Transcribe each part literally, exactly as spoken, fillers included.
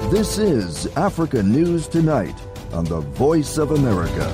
This is Africa News Tonight on the Voice of America.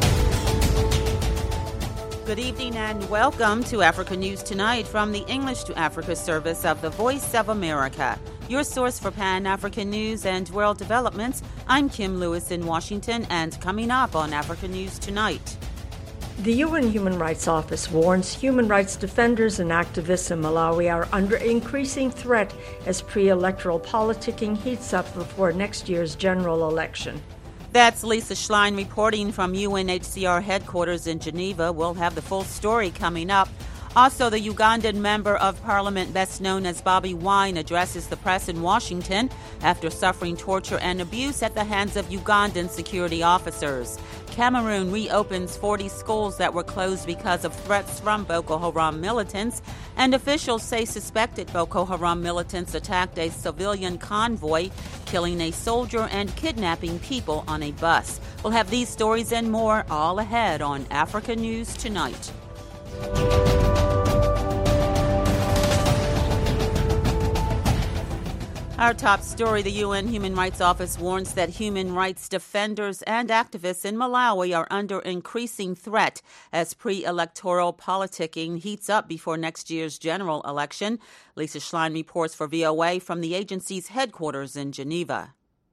Good evening and welcome to Africa News Tonight from the English to Africa service of the Voice of America. Your source for Pan-African news and world developments. I'm Kim Lewis in Washington, and coming up on Africa News Tonight. The U N Human Rights Office warns human rights defenders and activists in Malawi are under increasing threat as pre-electoral politicking heats up before next year's general election. That's Lisa Schlein reporting from U N H C R headquarters in Geneva. We'll have the full story coming up. Also, the Ugandan member of parliament best known as Bobby Wine addresses the press in Washington after suffering torture and abuse at the hands of Ugandan security officers. Cameroon reopens forty schools that were closed because of threats from Boko Haram militants, and officials say suspected Boko Haram militants attacked a civilian convoy, killing a soldier and kidnapping people on a bus. We'll have these stories and more all ahead on Africa News Tonight. Our top story, the U N Human Rights Office warns that human rights defenders and activists in Malawi are under increasing threat as pre-electoral politicking heats up before next year's general election. Lisa Schlein reports for V O A from the agency's headquarters in Geneva.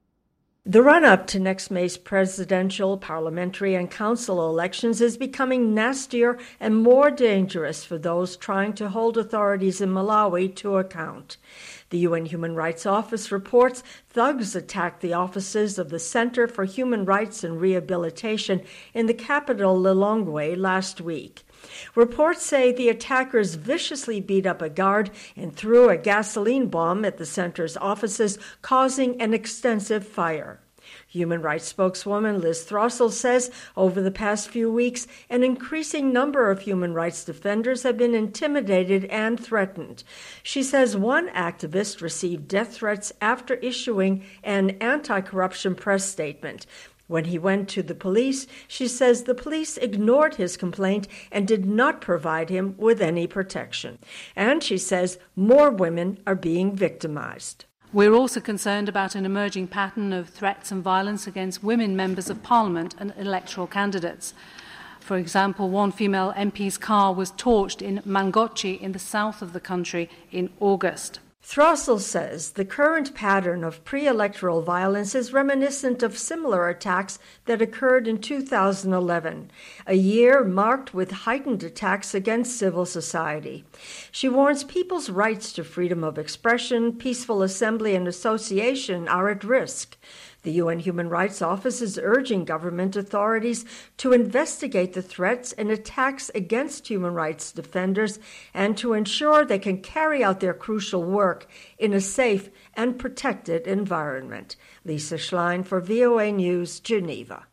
The run-up to next May's presidential, parliamentary, and council elections is becoming nastier and more dangerous for those trying to hold authorities in Malawi to account. The U N Human Rights Office reports thugs attacked the offices of the Center for Human Rights and Rehabilitation in the capital Lilongwe last week. Reports say the attackers viciously beat up a guard and threw a gasoline bomb at the center's offices, causing an extensive fire. Human rights spokeswoman Liz Throssell says over the past few weeks, an increasing number of human rights defenders have been intimidated and threatened. She says one activist received death threats after issuing an anti-corruption press statement. When he went to the police, she says the police ignored his complaint and did not provide him with any protection. And she says more women are being victimized. We're also concerned about an emerging pattern of threats and violence against women members of parliament and electoral candidates. For example, one female M P's car was torched in Mangochi in the south of the country in August. Throssell says the current pattern of pre-electoral violence is reminiscent of similar attacks that occurred in two thousand eleven, a year marked with heightened attacks against civil society. She warns people's rights to freedom of expression, peaceful assembly, and association are at risk. The U N Human Rights Office is urging government authorities to investigate the threats and attacks against human rights defenders and to ensure they can carry out their crucial work in a safe and protected environment. Lisa Schlein for V O A News, Geneva.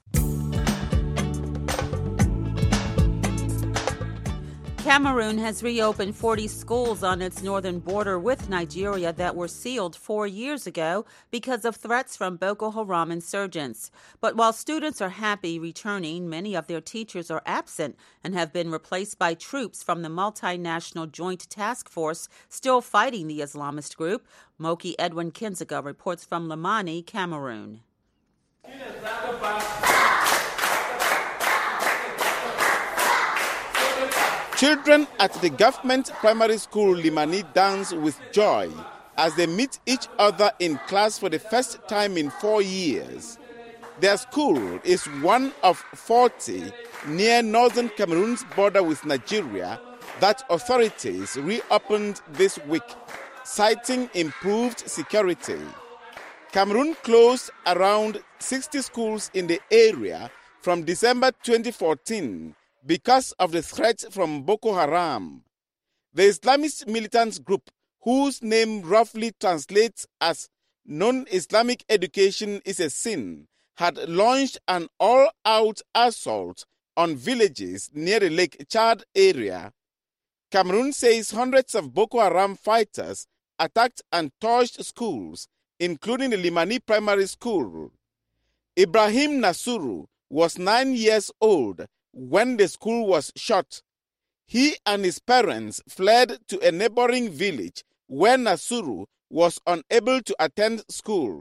Cameroon has reopened forty schools on its northern border with Nigeria that were sealed four years ago because of threats from Boko Haram insurgents. But while students are happy returning, many of their teachers are absent and have been replaced by troops from the multinational Joint Task Force still fighting the Islamist group. Moki Edwin Kinziga reports from Limani, Cameroon. Children at the government primary school Limani dance with joy as they meet each other in class for the first time in four years. Their school is one of forty near northern Cameroon's border with Nigeria that authorities reopened this week, citing improved security. Cameroon closed around sixty schools in the area from December twenty fourteen because of the threat from Boko Haram. The Islamist militant group, whose name roughly translates as non-Islamic education is a sin, had launched an all-out assault on villages near the Lake Chad area. Cameroon says hundreds of Boko Haram fighters attacked and torched schools, including the Limani Primary School. Ibrahim Nasuru was nine years old when the school was shot. He and his parents fled to a neighboring village where Nasuru was unable to attend school.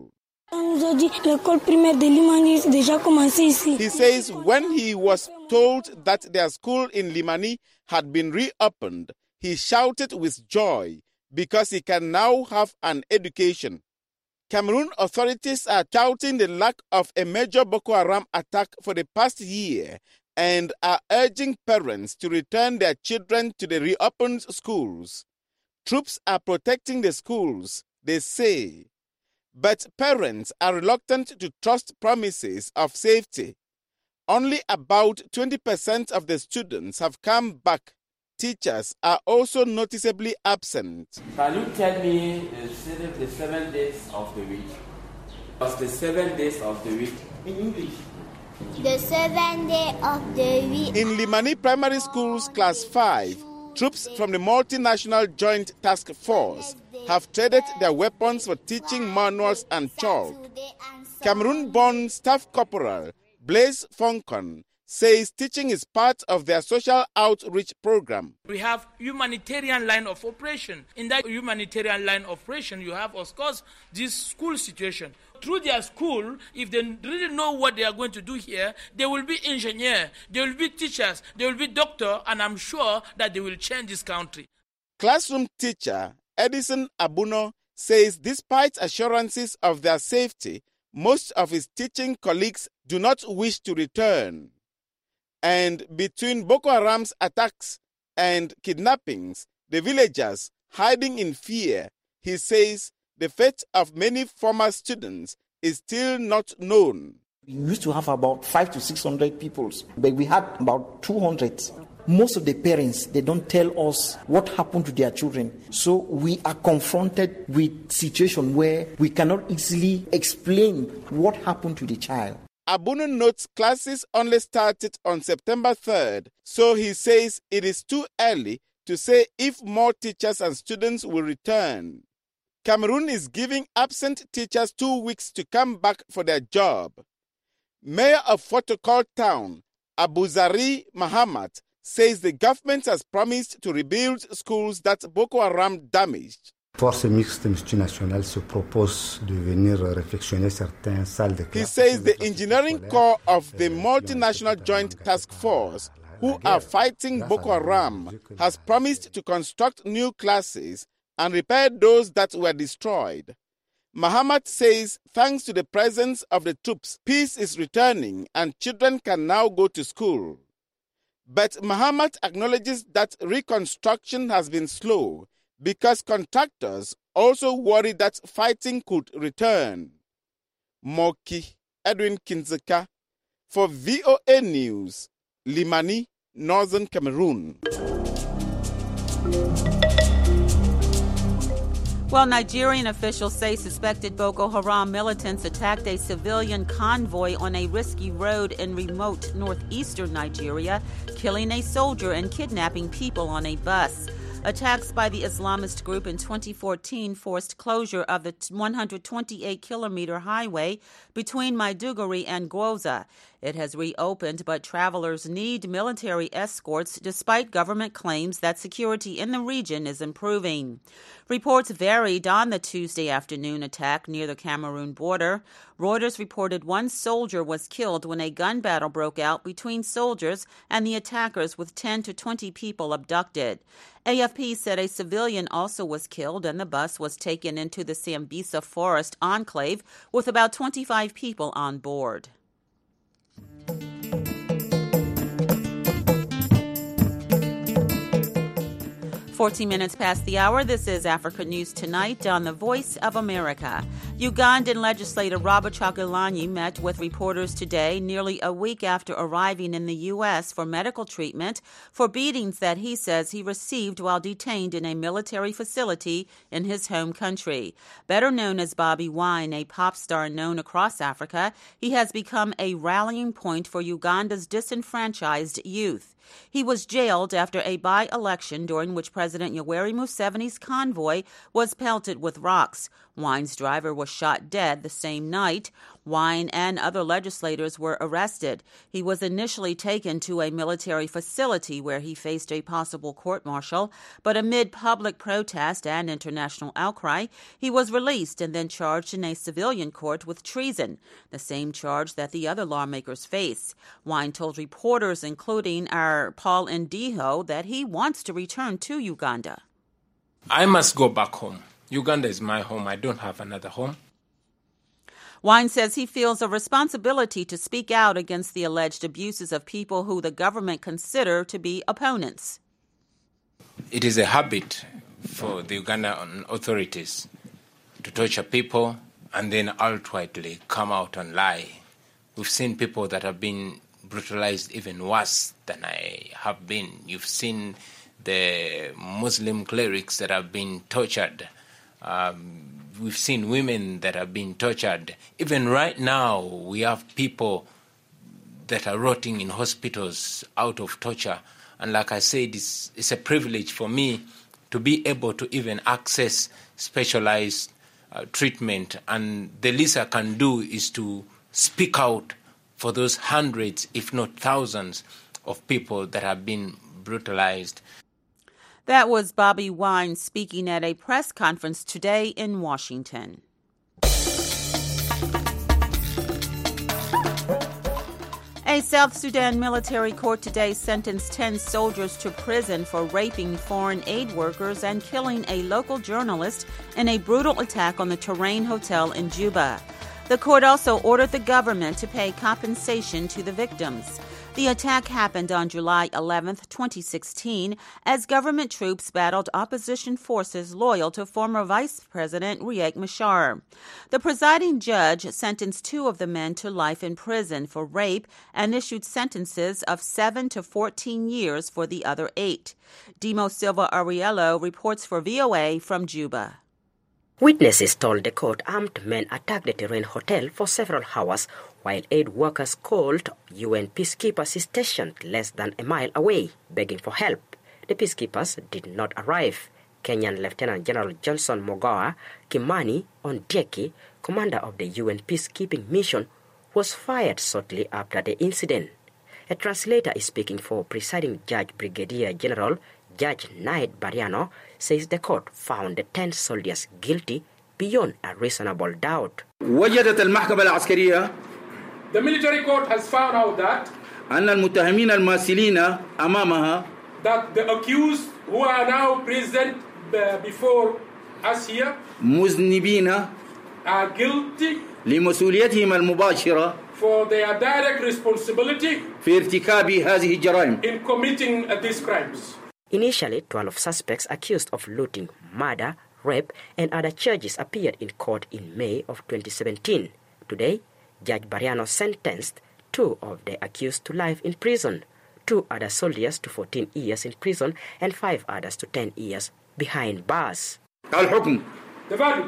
He says when he was told that their school in Limani had been reopened, he shouted with joy because he can now have an education. Cameroon authorities are touting the lack of a major Boko Haram attack for the past year and are urging parents to return their children to the reopened schools. Troops are protecting the schools, they say. But parents are reluctant to trust promises of safety. Only about twenty percent of the students have come back. Teachers are also noticeably absent. Can you tell me the, the seven days of the week? What's the seven days of the week in English? The seven day of the week. In Limani Primary School's Class five, troops from the Multinational Joint Task Force have traded their weapons for teaching manuals and chalk. Cameroon-born Staff Corporal Blaise Foncon says teaching is part of their social outreach program. We have humanitarian line of operation. In that humanitarian line of operation, you have, of course, this school situation. Through their school, if they really know what they are going to do here, they will be engineers, they will be teachers, they will be doctors, and I'm sure that they will change this country. Classroom teacher Edison Abuno says despite assurances of their safety, most of his teaching colleagues do not wish to return. And between Boko Haram's attacks and kidnappings, the villagers hiding in fear, he says the fate of many former students is still not known. We used to have about five to six hundred people, but we had about two hundred. Most of the parents, they don't tell us what happened to their children. So we are confronted with situation where we cannot easily explain what happened to the child. Abuno notes classes only started on September third, so he says it is too early to say if more teachers and students will return. Cameroon is giving absent teachers two weeks to come back for their job. Mayor of Fotokol Town, Abuzari Mahamat, says the government has promised to rebuild schools that Boko Haram damaged. Force mixte multinationale se propose de venir réfectionner certaines salles de classe. He says the engineering corps of the Multinational Joint Task Force, who are fighting Boko Haram, has promised to construct new classes and repair those that were destroyed. Mahamat says thanks to the presence of the troops, peace is returning and children can now go to school. But Mahamat acknowledges that reconstruction has been slow because contractors also worry that fighting could return. Moki Edwin Kinzeka for V O A News, Limani, Northern Cameroon. Well, Nigerian officials say suspected Boko Haram militants attacked a civilian convoy on a risky road in remote northeastern Nigeria, killing a soldier and kidnapping people on a bus. Attacks by the Islamist group in twenty fourteen forced closure of the one hundred twenty-eight kilometer highway between Maiduguri and Gwoza. It has reopened, but travelers need military escorts despite government claims that security in the region is improving. Reports varied on the Tuesday afternoon attack near the Cameroon border. Reuters reported one soldier was killed when a gun battle broke out between soldiers and the attackers, with ten to twenty people abducted. A F P said a civilian also was killed and the bus was taken into the Sambisa Forest enclave with about twenty-five people on board. fourteen minutes past the hour. This is Africa News Tonight on the Voice of America. Ugandan legislator Robert Chagulanyi met with reporters today, nearly a week after arriving in the U S for medical treatment for beatings that he says he received while detained in a military facility in his home country. Better known as Bobi Wine, a pop star known across Africa, he has become a rallying point for Uganda's disenfranchised youth. He was jailed after a by-election during which President Yoweri Museveni's convoy was pelted with rocks. Wine's driver was was shot dead the same night. Wine and other legislators were arrested. He was initially taken to a military facility where he faced a possible court-martial, but amid public protest and international outcry, he was released and then charged in a civilian court with treason, the same charge that the other lawmakers face. Wine told reporters, including our Paul Ndiho, that he wants to return to Uganda. I must go back home. Uganda is my home. I don't have another home. Wine says he feels a responsibility to speak out against the alleged abuses of people who the government consider to be opponents. It is a habit for the Ugandan authorities to torture people and then outrightly come out and lie. We've seen people that have been brutalized even worse than I have been. You've seen the Muslim clerics that have been tortured. Um, we've seen women that have been tortured. Even right now, we have people that are rotting in hospitals out of torture. And like I said, it's, it's a privilege for me to be able to even access specialized uh, treatment. And the least I can do is to speak out for those hundreds, if not thousands, of people that have been brutalized. That was Bobi Wine speaking at a press conference today in Washington. A South Sudan military court today sentenced ten soldiers to prison for raping foreign aid workers and killing a local journalist in a brutal attack on the Terrain Hotel in Juba. The court also ordered the government to pay compensation to the victims. The attack happened on July eleventh, twenty sixteen, as government troops battled opposition forces loyal to former Vice President Riek Machar. The presiding judge sentenced two of the men to life in prison for rape and issued sentences of seven to fourteen years for the other eight. Dimo Silva Ariello reports for V O A from Juba. Witnesses told the court armed men attacked the Terrain Hotel for several hours while aid workers called U N peacekeepers stationed less than a mile away, begging for help. The peacekeepers did not arrive. Kenyan Lieutenant General Johnson Mogoa Kimani Ondieki, commander of the U N peacekeeping mission, was fired shortly after the incident. A translator is speaking for presiding judge Brigadier General Judge Naid Bariano says the court found the ten soldiers guilty beyond a reasonable doubt. وجدت المحكمة العسكرية The military court has found out that أن المتهمين الماثلين أمامها that the accused who are now present before us here مذنبين are guilty لمسؤوليتهم المباشرة for their direct responsibility في ارتكاب هذه الجرائم in committing these crimes. Initially, twelve suspects accused of looting, murder, rape, and other charges appeared in court in May of twenty seventeen. Today, Judge Bariano sentenced two of the accused to life in prison, two other soldiers to fourteen years in prison, and five others to ten years behind bars. الحكم The verdict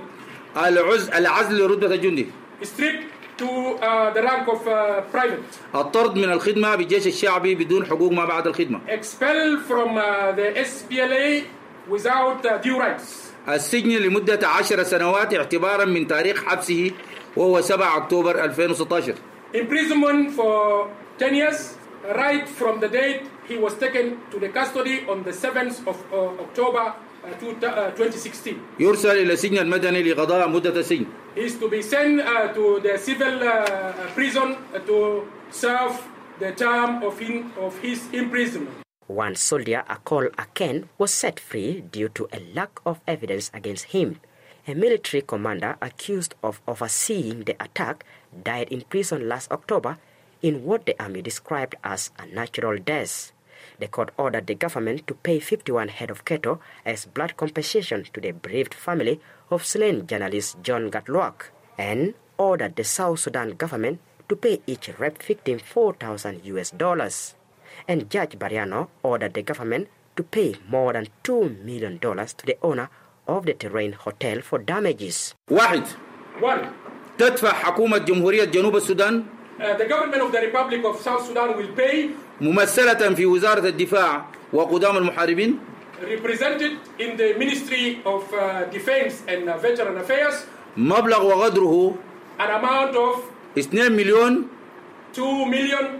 العزل لرتبة الجندي stripped to uh, the rank of uh, private. الطرد من الخدمة بالجيش الشعبي بدون حقوق ما بعد الخدمة. Expelled from uh, the S P L A without uh, due rights. السجن لمدة عشر سنوات اعتبارا من تاريخ حبسه وهو سبعة أكتوبر ألفين وستة عشر. Imprisonment for ten years, right from the date he was taken to the custody on the seventh of uh, October uh, twenty sixteen. يرسل إلى السجن المدني لقضاء مدة السجن. He is to be sent uh, to the civil uh, prison uh, to serve the term of, in, of his imprisonment. One soldier, Akol Aken, was set free due to a lack of evidence against him. A military commander accused of overseeing the attack died in prison last October in what the army described as a natural death. The court ordered the government to pay fifty-one head of cattle as blood compensation to the bereaved family of slain journalist John Gatluak, and ordered the South Sudan government to pay each rape victim four thousand U S dollars. And Judge Bariano ordered the government to pay more than two million dollars to the owner of the Terrain Hotel for damages. واحد. One. تدفع حكومة جمهورية جنوب السودان Uh, the government of the Republic of South Sudan will pay, ممثلة في وزارة الدفاع وقدام المحاربين, represented in the Ministry of uh, Defense and uh, Veteran Affairs, مبلغ وقدره an amount of اثنين مليون two million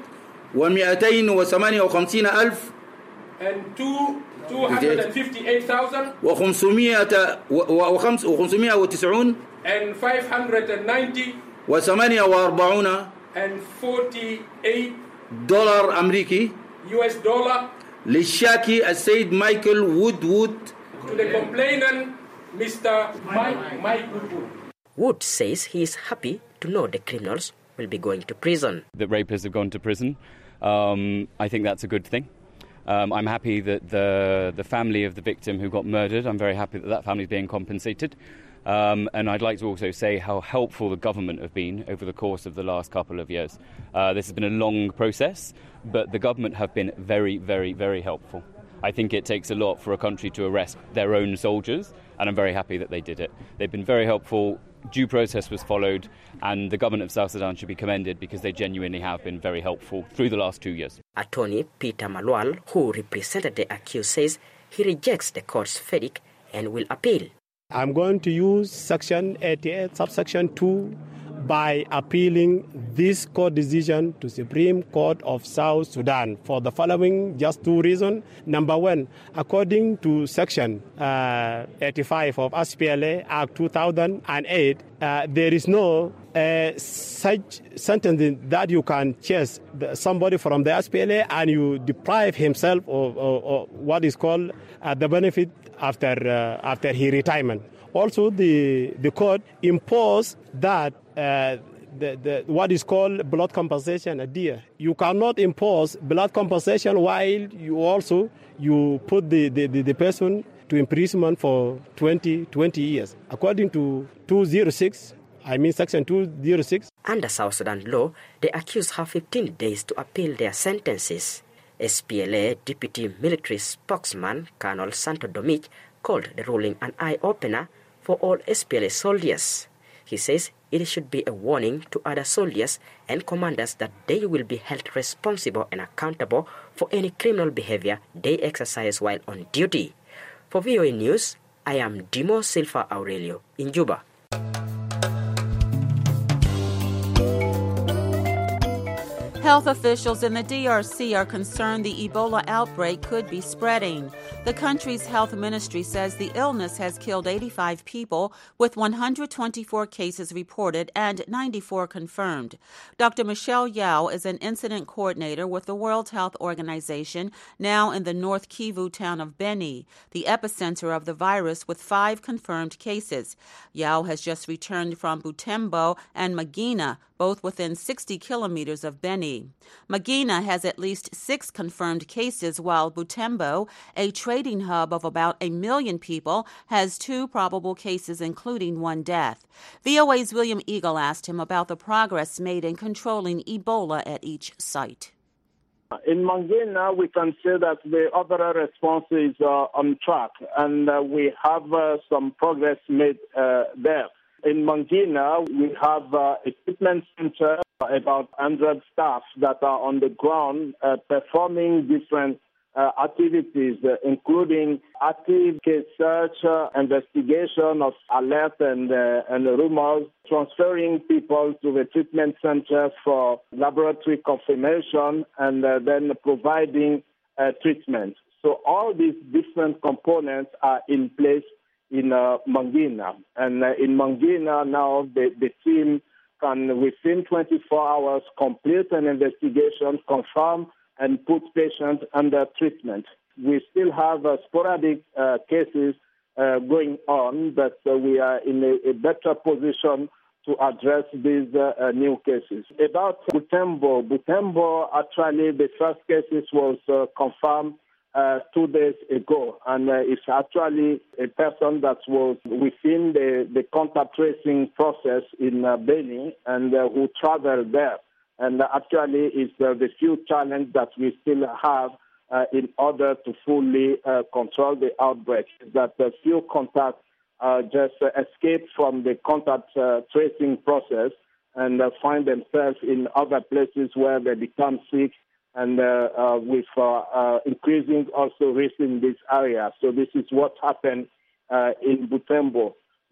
ومئتين وثمانية وخمسين ألف and two two hundred fifty-eight thousand وخمسمائة وخمس وخمسمائة وتسعون and five hundred ninety وثمانية وأربعون and forty-eight دولار أمريكي U S dollar للشاكي السيد مايكل وودوود. To the complainant, Mister Mike Mike Woodwood. Wood says he is happy to know the criminals will be going to prison. The rapists have gone to prison. Um, I think that's a good thing. Um, I'm happy that the the family of the victim who got murdered, I'm very happy that that family is being compensated. Um, and I'd like to also say how helpful the government have been over the course of the last couple of years. Uh, this has been a long process, but the government have been very, very, very helpful. I think it takes a lot for a country to arrest their own soldiers, and I'm very happy that they did it. They've been very helpful. Due process was followed, and the government of South Sudan should be commended because they genuinely have been very helpful through the last two years. Attorney Peter Malwal, who represented the accused, says he rejects the court's verdict and will appeal. I'm going to use Section eighty-eight, subsection two, by appealing this court decision to Supreme Court of South Sudan for the following just two reasons. Number one, according to Section uh, eighty-five of S P L A Act two thousand eight, uh, there is no uh, such sentence that you can chase somebody from the S P L A and you deprive himself of, of, of what is called uh, the benefit after uh, after his retirement. Also, the the court imposed that uh, the, the what is called blood compensation a dear. You cannot impose blood compensation while you also you put the, the, the, the person to imprisonment for twenty, twenty years. According to two oh six, I mean Section two oh six. Under South Sudan law, the accused have fifteen days to appeal their sentences. S P L A Deputy Military Spokesman Colonel Santo Domich called the ruling an eye-opener for all S P L A soldiers. He says it should be a warning to other soldiers and commanders that they will be held responsible and accountable for any criminal behavior they exercise while on duty. For V O A News, I am Dimo Silva Aurelio in Juba. Health officials in the D R C are concerned the Ebola outbreak could be spreading. The country's health ministry says the illness has killed eighty-five people, with one hundred twenty-four cases reported and ninety-four confirmed. Doctor Michelle Yao is an incident coordinator with the World Health Organization, now in the North Kivu town of Beni, the epicenter of the virus, with five confirmed cases. Yao has just returned from Butembo and Magina, both within sixty kilometers of Beni. Magina has at least six confirmed cases, while Butembo, a trading hub of about a million people, has two probable cases, including one death. V O A's William Eagle asked him about the progress made in controlling Ebola at each site. In Mangina, we can say that the overall response is uh, on track, and uh, we have uh, some progress made uh, there. In Mangina, we have uh, equipment center, about one hundred staff that are on the ground uh, performing different uh, activities, uh, including active case search, uh, investigation of alert and, uh, and rumors, transferring people to the treatment center for laboratory confirmation, and uh, then providing uh, treatment. So all these different components are in place in uh, Mangina. And uh, in Mangina now, the, the team can, within twenty-four hours, complete an investigation, confirm, and put patients under treatment. We still have uh, sporadic uh, cases uh, going on, but uh, we are in a, a better position to address these uh, uh, new cases. About Butembo, Butembo, actually, the first cases was uh, confirmed Uh, two days ago, and uh, it's actually a person that was within the, the contact tracing process in uh, Beni and uh, who traveled there. And uh, actually, it's uh, the few challenges that we still have uh, in order to fully uh, control the outbreak, that a few contacts uh, just uh, escape from the contact uh, tracing process and uh, find themselves in other places where they become sick, and uh, uh, with uh, uh, increasing also risk in this area. So this is what happened uh, in Butembo.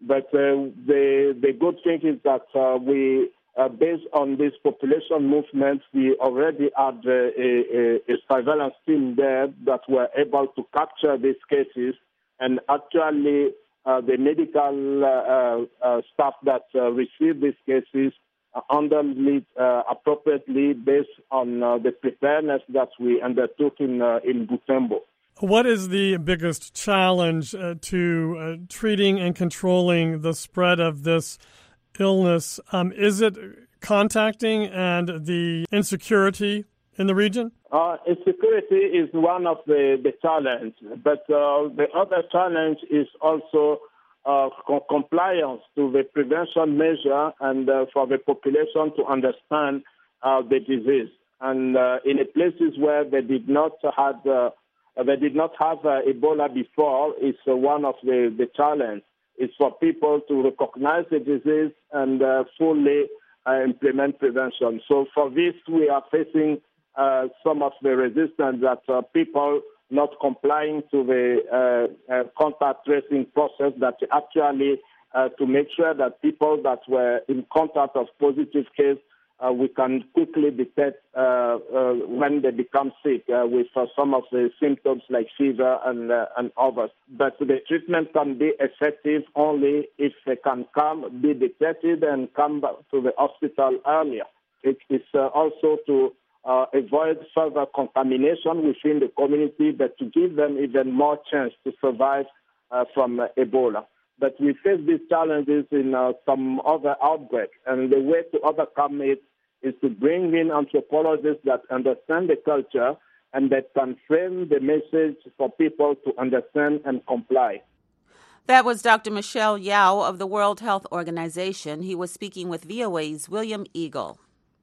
But uh, the the good thing is that uh, we, uh, based on this population movement, we already had uh, a, a, a surveillance team there that were able to capture these cases, and actually uh, the medical uh, uh, staff that uh, received these cases uh, handled it uh, appropriately based on uh, the preparedness that we undertook in uh, in Butembo. What is the biggest challenge uh, to uh, treating and controlling the spread of this illness? Um, is it contacting and the insecurity in the region? Uh, insecurity is one of the, the challenges, but uh, the other challenge is also uh, co- compliance to the prevention measure and uh, for the population to understand uh, the disease. And uh, in the places where they did not have uh, they did not have uh, Ebola before, it's uh, one of the, the challenges. It's for people to recognize the disease and uh, fully uh, implement prevention. So for this, we are facing uh, some of the resistance that uh, people not complying to the uh, uh, contact tracing process, that actually uh, to make sure that people that were in contact of positive case, Uh, we can quickly detect uh, uh, when they become sick uh, with uh, some of the symptoms like fever and uh, and others. But the treatment can be effective only if they can come, be detected, and come back to the hospital earlier. It is uh, also to uh, avoid further contamination within the community, but to give them even more chance to survive uh, from uh, Ebola. But we face these challenges in uh, some other outbreaks, and the way to overcome it is to bring in anthropologists that understand the culture and that can frame the message for people to understand and comply. That was Doctor Michelle Yao of the World Health Organization. He was speaking with V O A's William Eagle.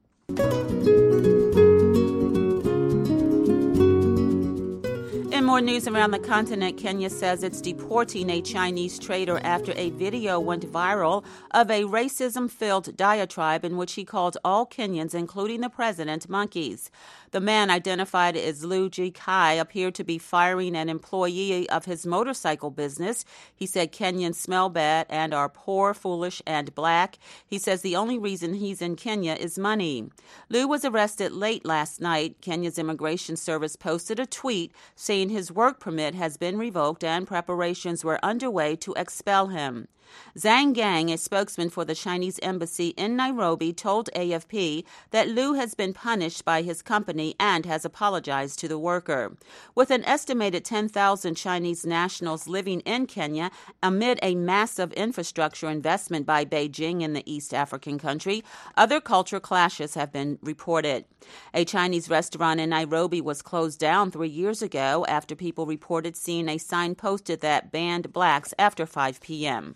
In more news around the continent, Kenya says it's deporting a Chinese trader after a video went viral of a racism-filled diatribe in which he called all Kenyans, including the president, monkeys. The man, identified as Lu Jikai, appeared to be firing an employee of his motorcycle business. He said Kenyans smell bad and are poor, foolish, and black. He says the only reason he's in Kenya is money. Lu was arrested late last night. Kenya's Immigration Service posted a tweet saying his work permit has been revoked and preparations were underway to expel him. Zhang Gang, a spokesman for the Chinese embassy in Nairobi, told A F P that Lu has been punished by his company and has apologized to the worker. With an estimated ten thousand Chinese nationals living in Kenya amid a massive infrastructure investment by Beijing in the East African country, other culture clashes have been reported. A Chinese restaurant in Nairobi was closed down three years ago after people reported seeing a sign posted that banned blacks after five p.m.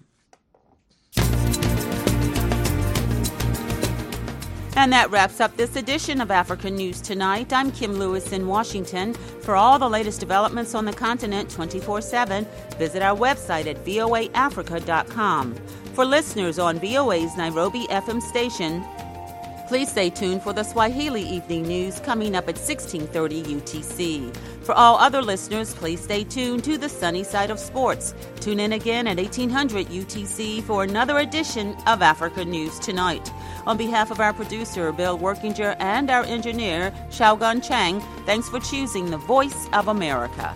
And that wraps up this edition of African News Tonight. I'm Kim Lewis in Washington. For all the latest developments on the continent twenty-four seven, visit our website at v o a africa dot com. For listeners on V O A's Nairobi F M station, please stay tuned for the Swahili Evening News coming up at sixteen thirty U T C. For all other listeners, please stay tuned to the sunny side of sports. Tune in again at eighteen hundred U T C for another edition of Africa News Tonight. On behalf of our producer, Bill Workinger, and our engineer, Xiaogan Chang, thanks for choosing the Voice of America.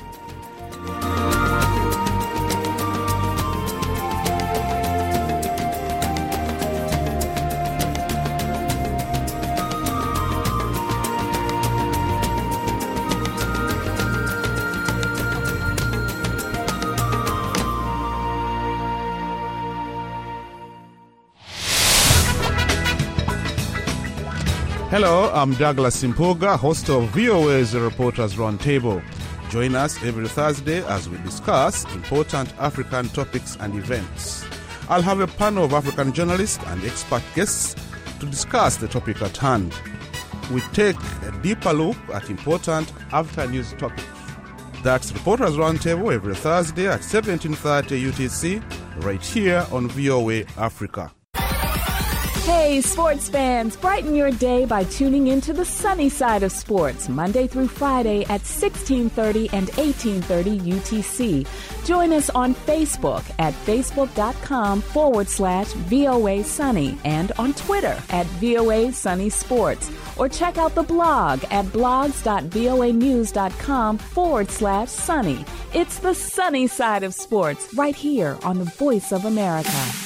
Hello, I'm Douglas Simpoga, host of V O A's Reporters Roundtable. Join us every Thursday as we discuss important African topics and events. I'll have a panel of African journalists and expert guests to discuss the topic at hand. We take a deeper look at important African news topics. That's Reporters Roundtable every Thursday at seventeen thirty U T C, right here on V O A Africa. Hey, sports fans, brighten your day by tuning into the sunny side of sports, Monday through Friday at sixteen thirty and eighteen thirty U T C. Join us on Facebook at facebook.com forward slash VOA Sunny and on Twitter at VOA Sunny Sports. Or check out the blog at blogs.voanews.com forward slash sunny. It's the sunny side of sports right here on the Voice of America.